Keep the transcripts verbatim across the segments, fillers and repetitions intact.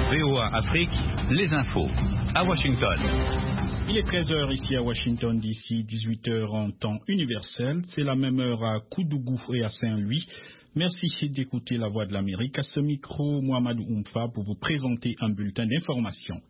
V O A Afrique, les infos. À Washington. Il est treize heures ici à Washington, D C, dix-huit heures en temps universel. C'est la même heure à Koudougou et à Saint-Louis. Merci d'écouter la Voix de l'Amérique. À ce micro, Mohamedou Oumfa pour vous présenter un bulletin d'information.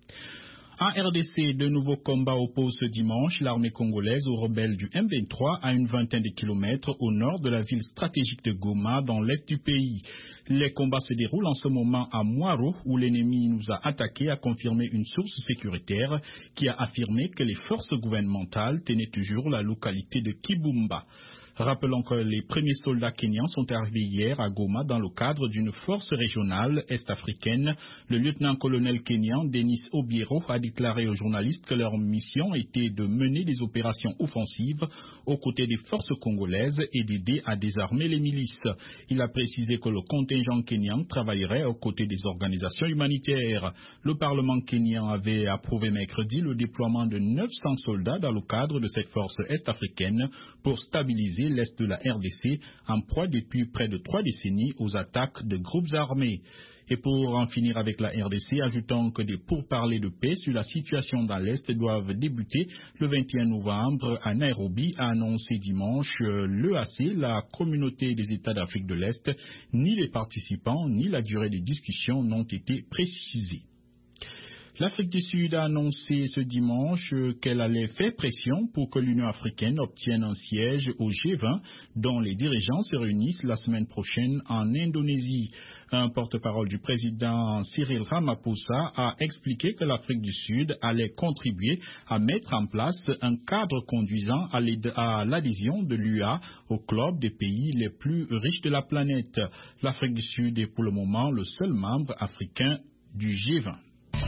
En R D C, de nouveaux combats opposent ce dimanche l'armée congolaise aux rebelles du M vingt-trois à une vingtaine de kilomètres au nord de la ville stratégique de Goma, dans l'est du pays. Les combats se déroulent en ce moment à Mwaro, où l'ennemi nous a attaqués, a confirmé une source sécuritaire qui a affirmé que les forces gouvernementales tenaient toujours la localité de Kibumba. Rappelons que les premiers soldats kenyans sont arrivés hier à Goma dans le cadre d'une force régionale est-africaine. Le lieutenant-colonel kenyan Denis Obiero a déclaré aux journalistes que leur mission était de mener des opérations offensives aux côtés des forces congolaises et d'aider à désarmer les milices. Il a précisé que le contingent kenyan travaillerait aux côtés des organisations humanitaires. Le Parlement kenyan avait approuvé mercredi le déploiement de neuf cents soldats dans le cadre de cette force est-africaine pour stabiliser l'est de la R D C, en proie depuis près de trois décennies aux attaques de groupes armés. Et pour en finir avec la R D C, ajoutons que des pourparlers de paix sur la situation dans l'Est doivent débuter le vingt et un novembre à Nairobi, a annoncé dimanche l'E A C, la communauté des États d'Afrique de l'Est. Ni les participants, ni la durée des discussions n'ont été précisés. L'Afrique du Sud a annoncé ce dimanche qu'elle allait faire pression pour que l'Union africaine obtienne un siège au G vingt, dont les dirigeants se réunissent la semaine prochaine en Indonésie. Un porte-parole du président Cyril Ramaphosa a expliqué que l'Afrique du Sud allait contribuer à mettre en place un cadre conduisant à l'adhésion de l'U A au club des pays les plus riches de la planète. L'Afrique du Sud est pour le moment le seul membre africain du G vingt.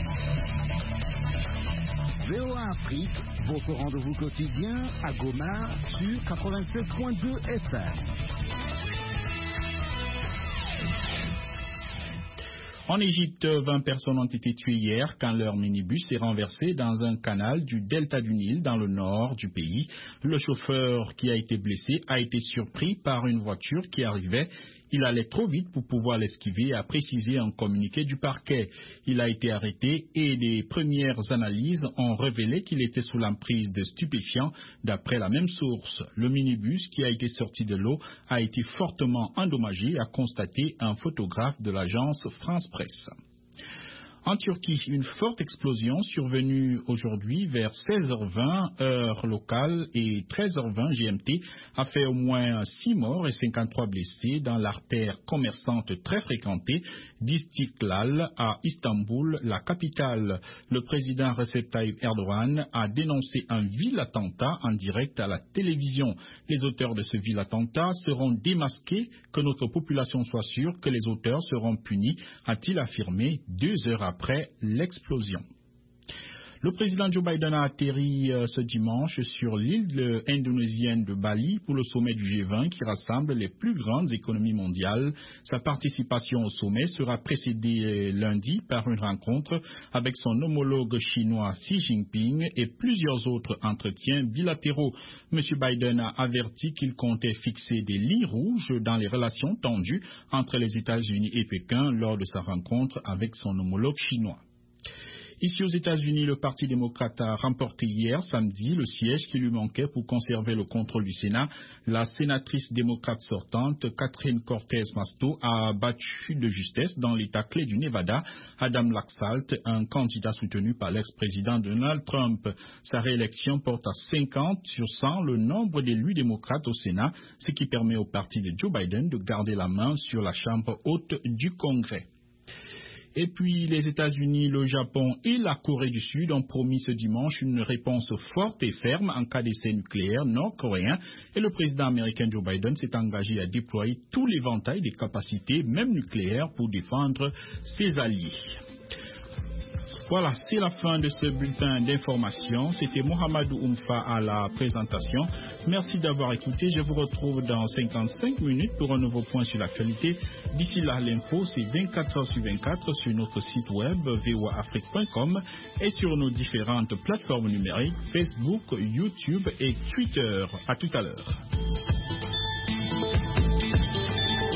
V O A Afrique, votre rendez-vous quotidien à Goma sur quatre-vingt-seize point deux F M. En Égypte, vingt personnes ont été tuées hier quand leur minibus s'est renversé dans un canal du delta du Nil dans le nord du pays. Le chauffeur qui a été blessé a été surpris par une voiture qui arrivait. Il allait trop vite pour pouvoir l'esquiver, a précisé un communiqué du parquet. Il a été arrêté et les premières analyses ont révélé qu'il était sous l'emprise de stupéfiants, d'après la même source. Le minibus qui a été sorti de l'eau a été fortement endommagé, a constaté un photographe de l'agence France Presse. En Turquie, une forte explosion survenue aujourd'hui vers seize heures vingt heure locale et treize heures vingt G M T a fait au moins six morts et cinquante-trois blessés dans l'artère commerçante très fréquentée d'Istiklal à Istanbul, la capitale. Le président Recep Tayyip Erdogan a dénoncé un vil attentat en direct à la télévision. Les auteurs de ce vil attentat seront démasqués, que notre population soit sûre que les auteurs seront punis, a-t-il affirmé deux heures après. Après l'explosion. Le président Joe Biden a atterri euh, ce dimanche sur l'île indonésienne de Bali pour le sommet du G vingt qui rassemble les plus grandes économies mondiales. Sa participation au sommet sera précédée lundi par une rencontre avec son homologue chinois Xi Jinping et plusieurs autres entretiens bilatéraux. M. Biden a averti qu'il comptait fixer des lignes rouges dans les relations tendues entre les États-Unis et Pékin lors de sa rencontre avec son homologue chinois. Ici aux États-Unis, le Parti démocrate a remporté hier samedi le siège qui lui manquait pour conserver le contrôle du Sénat. La sénatrice démocrate sortante, Catherine Cortez Masto, a battu de justesse dans l'État clé du Nevada Adam Laxalt, un candidat soutenu par l'ex-président Donald Trump. Sa réélection porte à cinquante sur cent le nombre d'élus démocrates au Sénat, ce qui permet au parti de Joe Biden de garder la main sur la Chambre haute du Congrès. Et puis les États-Unis, le Japon et la Corée du Sud ont promis ce dimanche une réponse forte et ferme en cas d'essai nucléaire nord-coréen. Et le président américain Joe Biden s'est engagé à déployer tout l'éventail des capacités, même nucléaires, pour défendre ses alliés. Voilà, c'est la fin de ce bulletin d'information. C'était Mohamedou Oumfa à la présentation. Merci d'avoir écouté. Je vous retrouve dans cinquante-cinq minutes pour un nouveau point sur l'actualité. D'ici là, l'info, c'est vingt-quatre heures sur vingt-quatre sur notre site web v o a afrique point com et sur nos différentes plateformes numériques Facebook, YouTube et Twitter. À tout à l'heure.